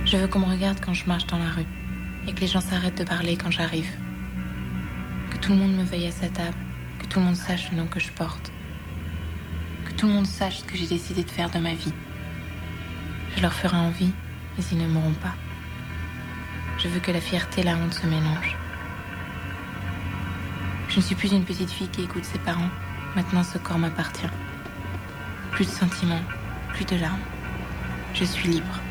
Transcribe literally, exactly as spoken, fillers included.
Je veux qu'on me regarde quand je marche dans la rue et que les gens s'arrêtent de parler quand j'arrive. Que tout le monde me veuille à sa table, que tout le monde sache le nom que je porte. Que tout le monde sache ce que j'ai décidé de faire de ma vie. Je leur ferai envie, mais ils ne m'auront pas. Je veux que la fierté et la honte se mélangent. Je ne suis plus une petite fille qui écoute ses parents. Maintenant, ce corps m'appartient. Plus de sentiments, plus de larmes. Je suis libre.